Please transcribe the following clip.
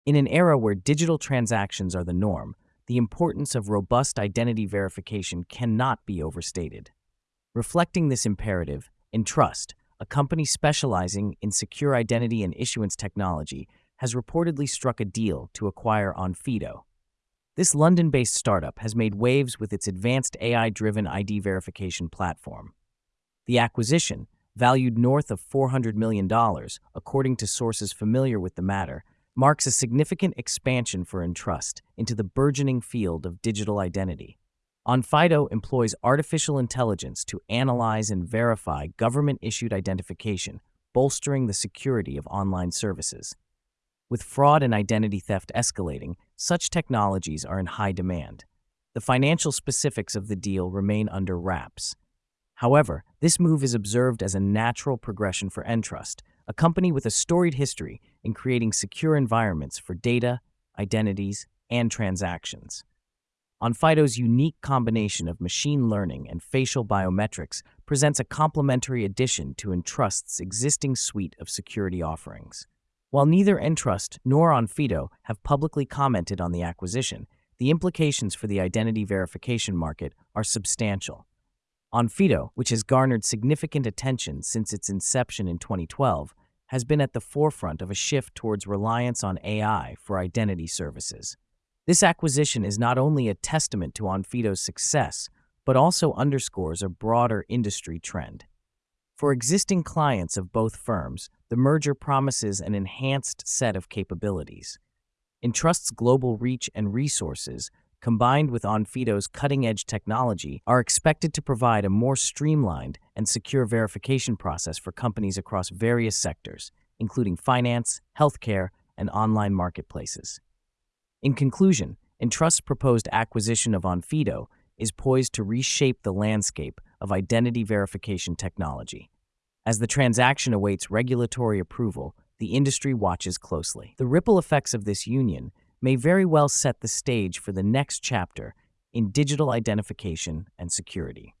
In an era where digital transactions are the norm, the importance of robust identity verification cannot be overstated. Reflecting this imperative, Entrust, a company specializing in secure identity and issuance technology, has reportedly struck a deal to acquire Onfido. This London-based startup has made waves with its advanced AI-driven ID verification platform. The acquisition, valued north of $400 million, according to sources familiar with the matter, marks a significant expansion for Entrust into the burgeoning field of digital identity. Onfido employs artificial intelligence to analyze and verify government-issued identification, bolstering the security of online services. With fraud and identity theft escalating, such technologies are in high demand. The financial specifics of the deal remain under wraps. However, this move is observed as a natural progression for Entrust, a company with a storied history in creating secure environments for data, identities, and transactions. Onfido's unique combination of machine learning and facial biometrics presents a complementary addition to Entrust's existing suite of security offerings. While neither Entrust nor Onfido have publicly commented on the acquisition, the implications for the identity verification market are substantial. Onfido, which has garnered significant attention since its inception in 2012, has been at the forefront of a shift towards reliance on AI for identity services. This acquisition is not only a testament to Onfido's success, but also underscores a broader industry trend. For existing clients of both firms, the merger promises an enhanced set of capabilities. Entrust's global reach and resources, combined with Onfido's cutting-edge technology, are expected to provide a more streamlined and secure verification process for companies across various sectors, including finance, healthcare, and online marketplaces. In conclusion, Entrust's proposed acquisition of Onfido is poised to reshape the landscape of identity verification technology. As the transaction awaits regulatory approval, the industry watches closely. The ripple effects of this union may very well set the stage for the next chapter in digital identification and security.